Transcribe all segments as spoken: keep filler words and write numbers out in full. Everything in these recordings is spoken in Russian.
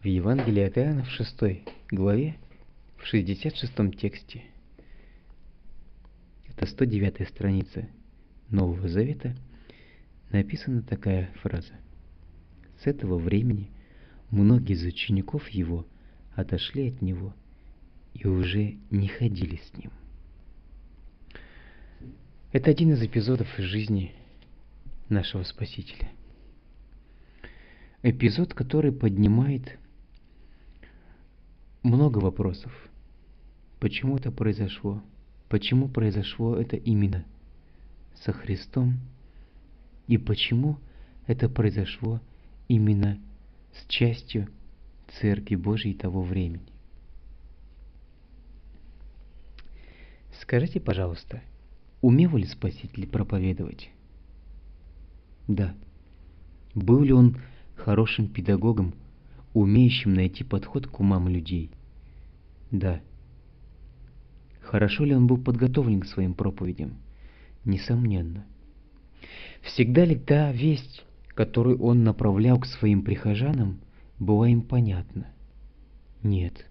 В Евангелии от Иоанна в шестой главе, в шестьдесят шестом тексте, это сто девятая страница Нового Завета, написана такая фраза: «С этого времени многие из учеников его отошли от него и уже не ходили с ним». Это один из эпизодов из жизни нашего Спасителя. Эпизод, который поднимает много вопросов. Почему это произошло? Почему произошло это именно со Христом? И почему это произошло именно с частью Церкви Божией того времени? Скажите, пожалуйста, умел ли Спаситель проповедовать? Да. Был ли он хорошим педагогом, умеющим найти подход к умам людей? Да. Хорошо ли он был подготовлен к своим проповедям? Несомненно. Всегда ли та весть, которую он направлял к своим прихожанам, была им понятна? Нет.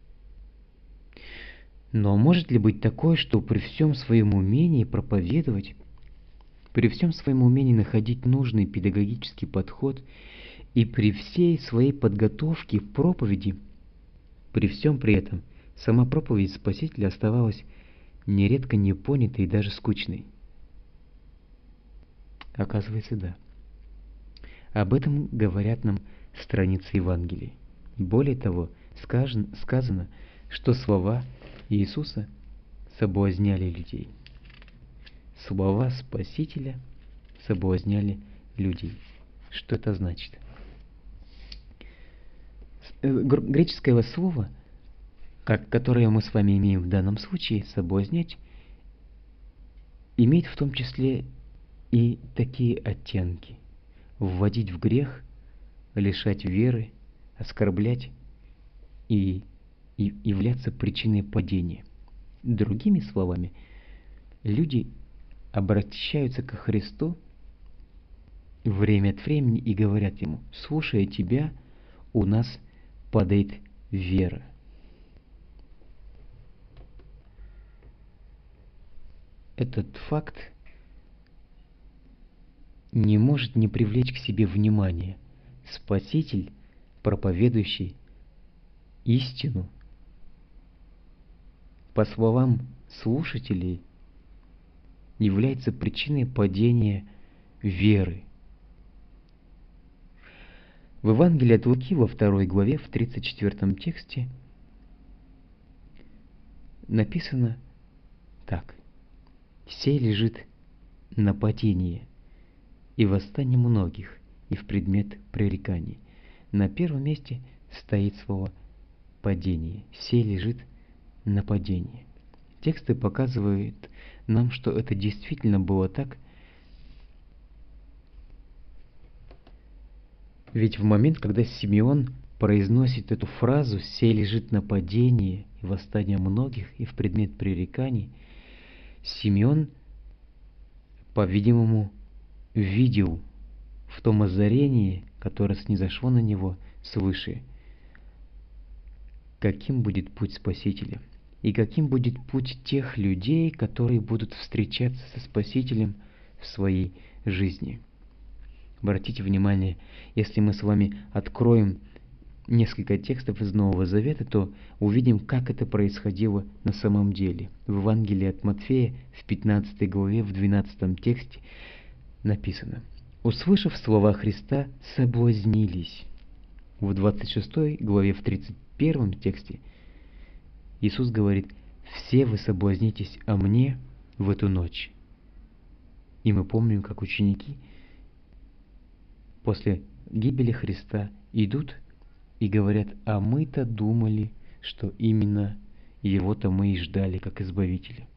Но может ли быть такое, что при всем своем умении проповедовать, при всем своем умении находить нужный педагогический подход и при всей своей подготовке к проповеди, при всем при этом сама проповедь Спасителя оставалась нередко непонятой и даже скучной? Оказывается, да. Об этом говорят нам страницы Евангелий. Более того, сказано, что слова Иисуса соблазняли людей. Слова Спасителя соблазняли людей. Что это значит? Греческое слово, которое мы с вами имеем в данном случае, соблазнять, имеет в том числе и такие оттенки: вводить в грех, лишать веры, оскорблять и, и являться причиной падения. Другими словами, люди обращаются ко Христу время от времени и говорят ему: слушая тебя, у нас падает вера. Этот факт не может не привлечь к себе внимания. Спаситель, проповедующий истину, по словам слушателей, является причиной падения веры. В Евангелии от Луки во второй главе, в тридцать четвёртом тексте написано так: «Сей лежит на падении и восстание многих, и в предмет пререканий». На первом месте стоит слово «падение». «Сей лежит на падении». Тексты показывают нам, что это действительно было так. Ведь в момент, когда Симеон произносит эту фразу «сей лежит на падении и восстание многих, и в предмет пререканий», Симеон, по-видимому, видел в том озарении, которое снизошло на него свыше, каким будет путь Спасителя и каким будет путь тех людей, которые будут встречаться со Спасителем в своей жизни. Обратите внимание, если мы с вами откроем несколько текстов из Нового Завета, то увидим, как это происходило на самом деле. В Евангелии от Матфея в пятнадцатой главе, в двенадцатом тексте написано: «Услышав слова Христа, соблазнились». В двадцать шестой главе, в тридцать первом тексте Иисус говорит: «Все вы соблазнитесь о мне в эту ночь». И мы помним, как ученики после гибели Христа идут и говорят: а мы-то думали, что именно Его-то мы и ждали как Избавителя.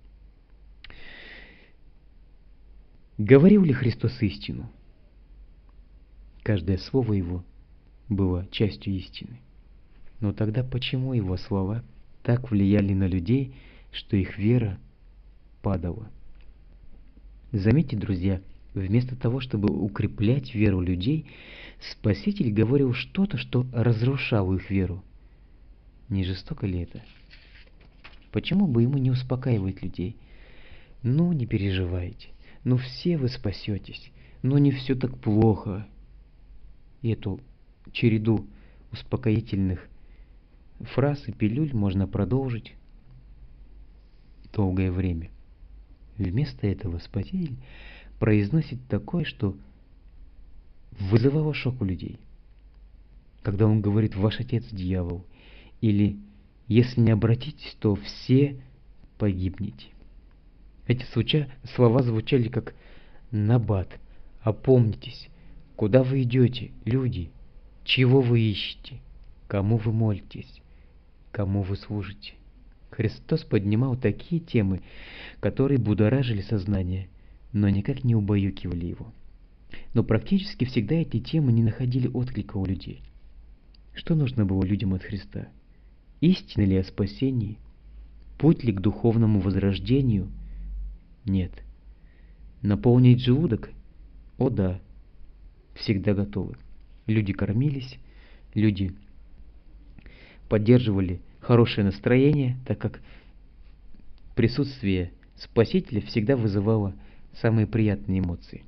Говорил ли Христос истину? Каждое слово Его было частью истины. Но тогда почему Его слова так влияли на людей, что их вера падала? Заметьте, друзья, в Вместо того, чтобы укреплять веру людей, Спаситель говорил что-то, что разрушало их веру. Не жестоко ли это? Почему бы ему не успокаивать людей? Ну, не переживайте, ну все вы спасетесь, ну не все так плохо. И эту череду успокоительных фраз и пилюль можно продолжить долгое время. Вместо этого Спаситель произносит такое, что вызывало шок у людей. Когда он говорит «Ваш отец дьявол», или «Если не обратитесь, то все погибнете». Эти звуча... слова звучали как набат. Опомнитесь, куда вы идете, люди, чего вы ищете, кому вы молитесь, кому вы служите. Христос поднимал такие темы, которые будоражили сознание, но никак не убаюкивали его. Но практически всегда эти темы не находили отклика у людей. Что нужно было людям от Христа? Истина ли о спасении? Путь ли к духовному возрождению? Нет. Наполнить желудок? О да, всегда готовы. Люди кормились, люди поддерживали хорошее настроение, так как присутствие Спасителя всегда вызывало самые приятные эмоции.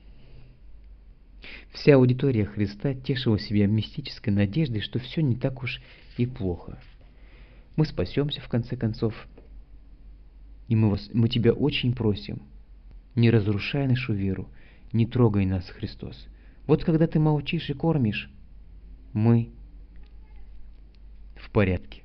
Вся аудитория Христа тешила себя мистической надеждой, что все не так уж и плохо. Мы спасемся в конце концов, и мы, вас, мы тебя очень просим, не разрушай нашу веру, не трогай нас, Христос. Вот когда ты молчишь и кормишь, мы в порядке.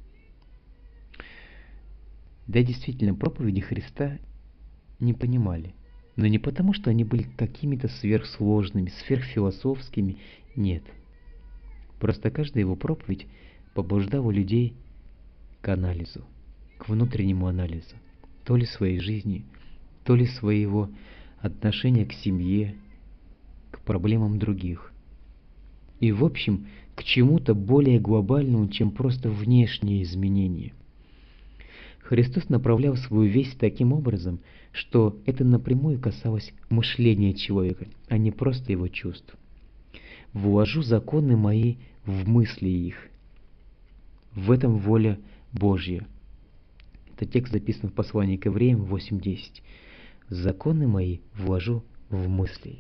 Да, действительно, проповеди Христа не понимали. Но не потому, что они были какими-то сверхсложными, сверхфилософскими, нет. Просто каждая его проповедь побуждала людей к анализу, к внутреннему анализу, то ли своей жизни, то ли своего отношения к семье, к проблемам других. И, в общем, к чему-то более глобальному, чем просто внешние изменения. Христос направлял свою весть таким образом, что это напрямую касалось мышления человека, а не просто его чувств. «Вложу законы мои в мысли их». В этом воля Божья. Это текст записан в послании к Евреям восемь десять. «Законы мои вложу в мысли».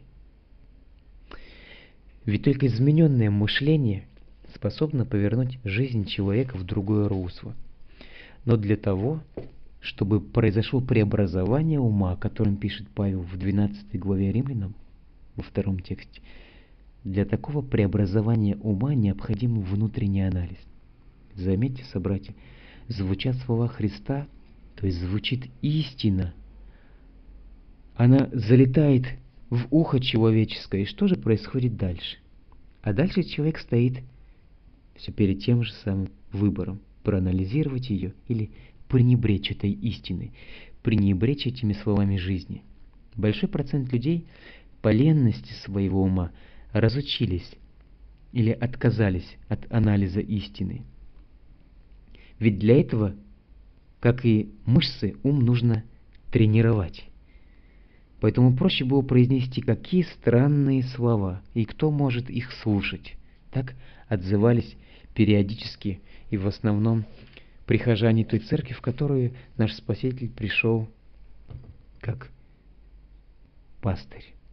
Ведь только измененное мышление способно повернуть жизнь человека в другое русло. Но для того, чтобы произошло преобразование ума, о котором пишет Павел в двенадцатой главе Римлянам, во втором тексте, для такого преобразования ума необходим внутренний анализ. Заметьте, собратья, звучат слова Христа, то есть звучит истина. Она залетает в ухо человеческое, и что же происходит дальше? А дальше человек стоит все перед тем же самым выбором: проанализировать ее или пренебречь этой истиной, пренебречь этими словами жизни. Большой процент людей по ленности своего ума разучились или отказались от анализа истины. Ведь для этого, как и мышцы, ум нужно тренировать. Поэтому проще было произнести какие странные слова, и кто может их слушать. Так отзывались периодически и в основном прихожане той церкви, в которую наш Спаситель пришел как пастырь.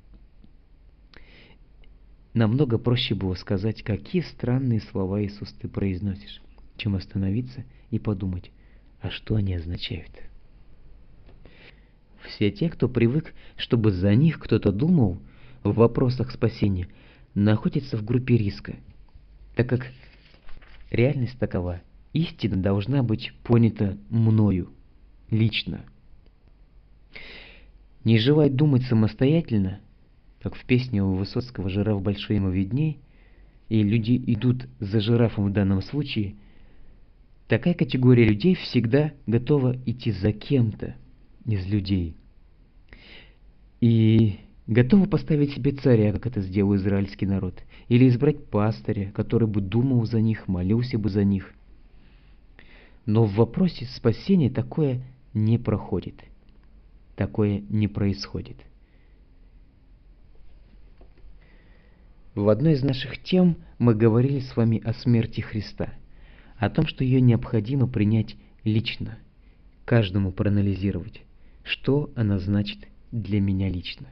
Намного проще было сказать, какие странные слова, Иисус, ты произносишь, чем остановиться и подумать, а что они означают. Все те, кто привык, чтобы за них кто-то думал в вопросах спасения, находятся в группе риска, так как реальность такова: истина должна быть понята мною, лично. Не желая думать самостоятельно, как в песне у Высоцкого «Жираф большой ему видней», и люди идут за жирафом в данном случае, такая категория людей всегда готова идти за кем-то из людей. И готова поставить себе царя, как это сделал израильский народ, или избрать пастыря, который бы думал за них, молился бы за них. Но в вопросе спасения такое не проходит, такое не происходит. В одной из наших тем мы говорили с вами о смерти Христа, о том, что ее необходимо принять лично, каждому проанализировать, что она значит для меня лично.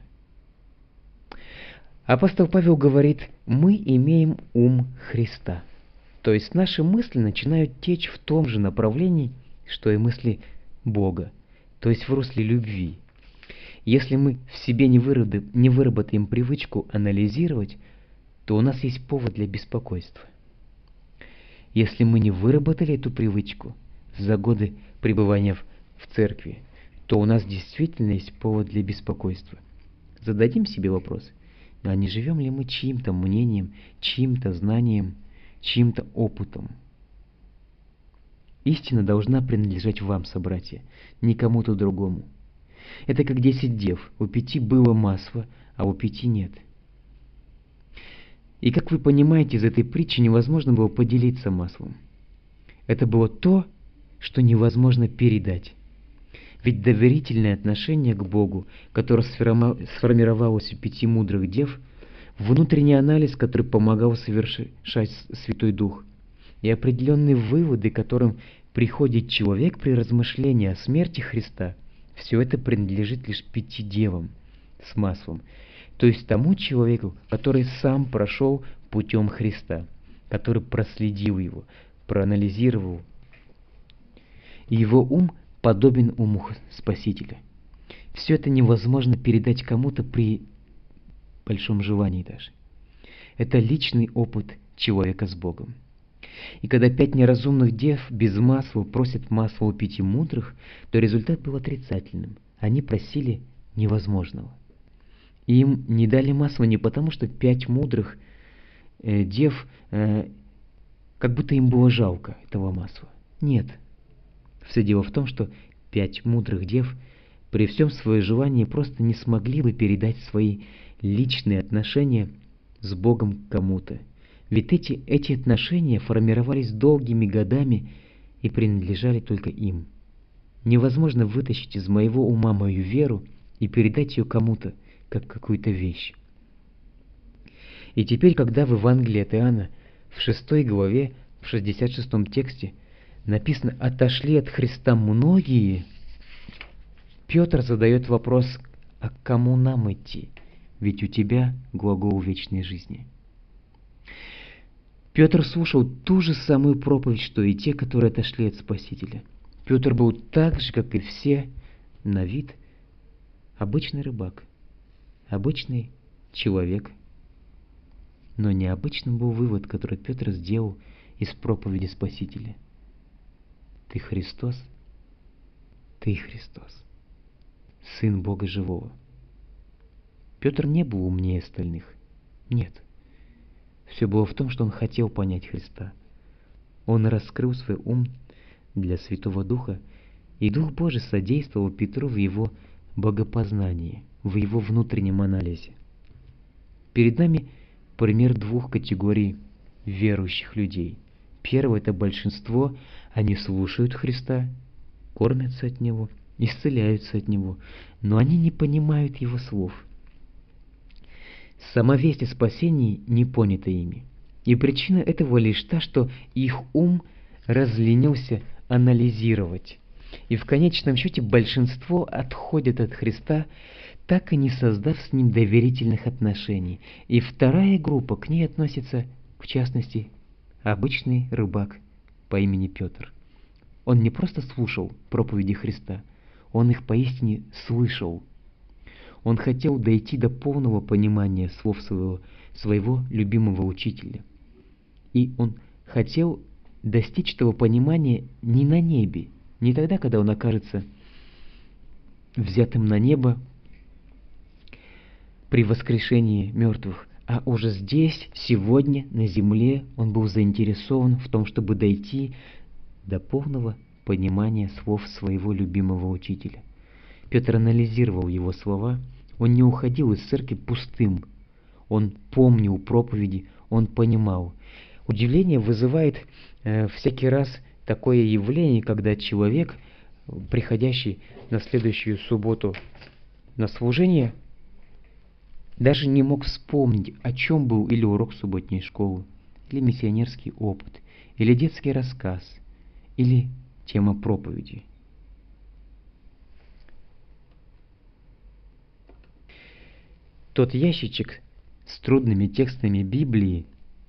Апостол Павел говорит: мы имеем ум Христа. То есть наши мысли начинают течь в том же направлении, что и мысли Бога, то есть в русле любви. Если мы в себе не выработаем, не выработаем привычку анализировать, то у нас есть повод для беспокойства. Если мы не выработали эту привычку за годы пребывания в, в церкви, то у нас действительно есть повод для беспокойства. Зададим себе вопрос: а не живем ли мы чьим-то мнением, чьим-то знанием, чьим-то опытом? Истина должна принадлежать вам, собратья, не кому-то другому. Это как десять дев: у пяти было масло, а у пяти нет. И как вы понимаете, из этой притчи невозможно было поделиться маслом. Это было то, что невозможно передать. Ведь доверительное отношение к Богу, которое сформировалось у пяти мудрых дев, внутренний анализ, который помогал совершать Святой Дух, и определенные выводы, к которым приходит человек при размышлении о смерти Христа, все это принадлежит лишь пяти девам с маслом, то есть тому человеку, который сам прошел путем Христа, который проследил его, проанализировал. И его ум подобен уму Спасителя. Все это невозможно передать кому-то при большом желании даже. Это личный опыт человека с Богом. И когда пять неразумных дев без масла просят масла у пяти мудрых, то результат был отрицательным. Они просили невозможного. И им не дали масла не потому, что пять мудрых э, дев, э, как будто им было жалко этого масла. Нет. Все дело в том, что пять мудрых дев при всем своем желании просто не смогли бы передать свои личные отношения с Богом кому-то. Ведь эти, эти отношения формировались долгими годами и принадлежали только им. Невозможно вытащить из моего ума мою веру и передать ее кому-то, как какую-то вещь. И теперь, когда в Евангелии от Иоанна в шестой главе, в шестьдесят шестом тексте написано «отошли от Христа многие», Петр задает вопрос: а к кому нам идти? Ведь у тебя глагол вечной жизни. Петр слушал ту же самую проповедь, что и те, которые отошли от Спасителя. Петр был так же, как и все, на вид обычный рыбак, обычный человек. Но необычным был вывод, который Петр сделал из проповеди Спасителя. Ты Христос, ты Христос, Сын Бога Живого. Петр не был умнее остальных. Нет. Все было в том, что он хотел понять Христа. Он раскрыл свой ум для Святого Духа, и Дух Божий содействовал Петру в его богопознании, в его внутреннем анализе. Перед нами пример двух категорий верующих людей. Первое — это большинство, они слушают Христа, кормятся от Него, исцеляются от Него, но они не понимают Его слов. Сама весть о спасении не понята ими. И причина этого лишь та, что их ум разленился анализировать. И в конечном счете большинство отходят от Христа, так и не создав с Ним доверительных отношений. И вторая группа, к ней относится, в частности, обычный рыбак по имени Петр. Он не просто слушал проповеди Христа, он их поистине слышал. Он хотел дойти до полного понимания слов своего, своего любимого учителя. И он хотел достичь этого понимания не на небе, не тогда, когда он окажется взятым на небо при воскрешении мертвых, а уже здесь, сегодня, на земле, он был заинтересован в том, чтобы дойти до полного понимания слов своего любимого учителя. Петр анализировал его слова, он не уходил из церкви пустым, он помнил проповеди, он понимал. Удивление вызывает э, всякий раз такое явление, когда человек, приходящий на следующую субботу на служение, даже не мог вспомнить, о чем был или урок субботней школы, или миссионерский опыт, или детский рассказ, или тема проповеди. Тот ящичек с трудными текстами Библии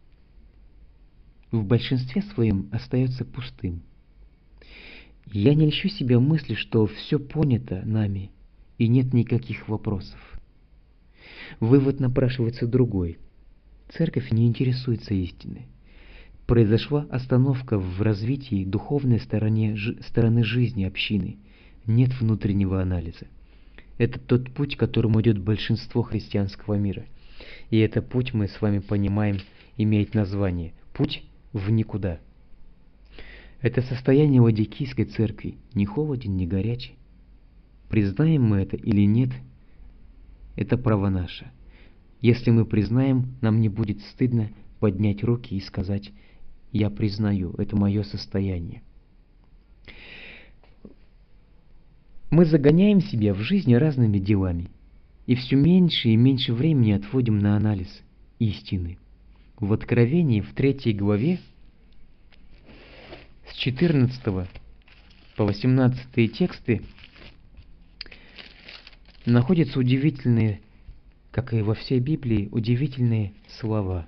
в большинстве своем остается пустым. Я не льщу себя мыслью, что все понято нами и нет никаких вопросов. Вывод напрашивается другой. Церковь не интересуется истиной. Произошла остановка в развитии духовной стороне, стороны жизни общины. Нет внутреннего анализа. Это тот путь, которым идет большинство христианского мира. И этот путь, мы с вами понимаем, имеет название «Путь в никуда». Это состояние Ладикийской церкви, ни холоден, ни горячий. Признаем мы это или нет, это право наше. Если мы признаем, нам не будет стыдно поднять руки и сказать: «Я признаю, это мое состояние». Мы загоняем себя в жизни разными делами, и все меньше и меньше времени отводим на анализ истины. В Откровении, в третьей главе, с четырнадцатого по восемнадцатый тексты, находятся удивительные, как и во всей Библии, удивительные слова.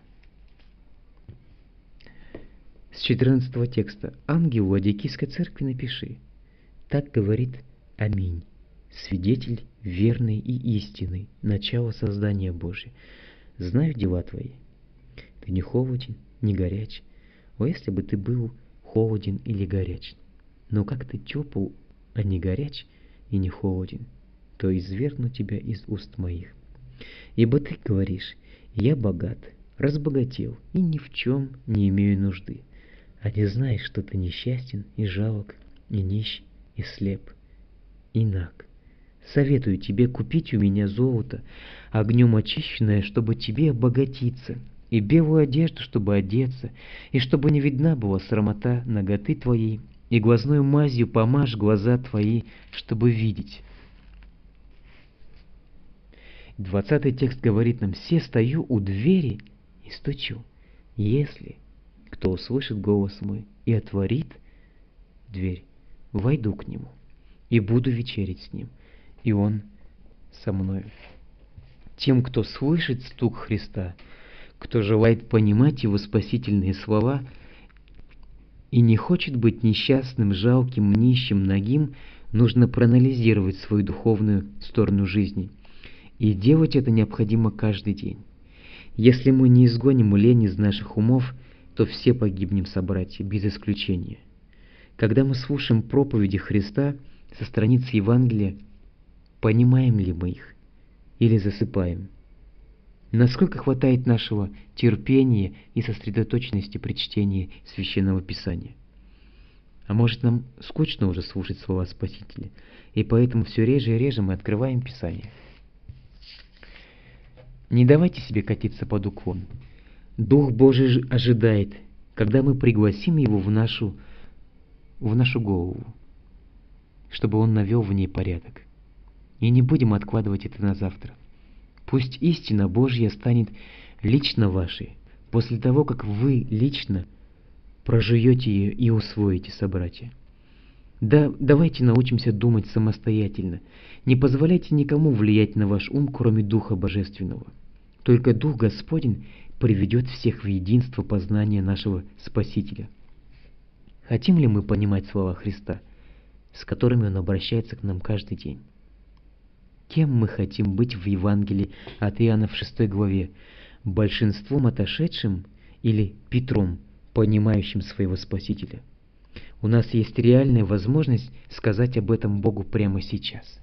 С четырнадцатого текста: «Ангелу Ладикийской церкви напиши: так говорит Аминь, свидетель верный и истинный, начало создания Божия. Знаю дела твои. Ты не холоден, не горяч. О, если бы ты был холоден или горяч. Но как ты тепл, а не горяч и не холоден, то извергну тебя из уст моих. Ибо ты говоришь: я богат, разбогател и ни в чем не имею нужды, а не знаешь, что ты несчастен и жалок, и нищ, и слеп, и наг. Советую тебе купить у меня золото, огнем очищенное, чтобы тебе обогатиться, и белую одежду, чтобы одеться, и чтобы не видна была срамота наготы твоей, и глазной мазью помажь глаза твои, чтобы видеть». Двадцатый текст говорит нам: «Се стою у двери и стучу. Если кто услышит голос мой и отворит дверь, войду к нему и буду вечерить с ним, и он со мною». Тем, кто слышит стук Христа, кто желает понимать Его спасительные слова и не хочет быть несчастным, жалким, нищим, нагим, нужно проанализировать свою духовную сторону жизни. И делать это необходимо каждый день. Если мы не изгоним лень из наших умов, то все погибнем, собратья, без исключения. Когда мы слушаем проповеди Христа со страниц Евангелия, понимаем ли мы их или засыпаем? Насколько хватает нашего терпения и сосредоточенности при чтении Священного Писания? А может, нам скучно уже слушать слова Спасителя, и поэтому все реже и реже мы открываем Писание? Не давайте себе катиться под уклон. Дух Божий ожидает, когда мы пригласим Его в нашу, в нашу голову, чтобы Он навел в ней порядок. И не будем откладывать это на завтра. Пусть истина Божья станет лично вашей, после того, как вы лично прожуете ее и усвоите, собратья. Да, давайте научимся думать самостоятельно. Не позволяйте никому влиять на ваш ум, кроме Духа Божественного. Только Дух Господень приведет всех в единство познания нашего Спасителя. Хотим ли мы понимать слова Христа, с которыми Он обращается к нам каждый день? Кем мы хотим быть в Евангелии от Иоанна в шестой главе? Большинством отошедшим или Петром, понимающим своего Спасителя? У нас есть реальная возможность сказать об этом Богу прямо сейчас.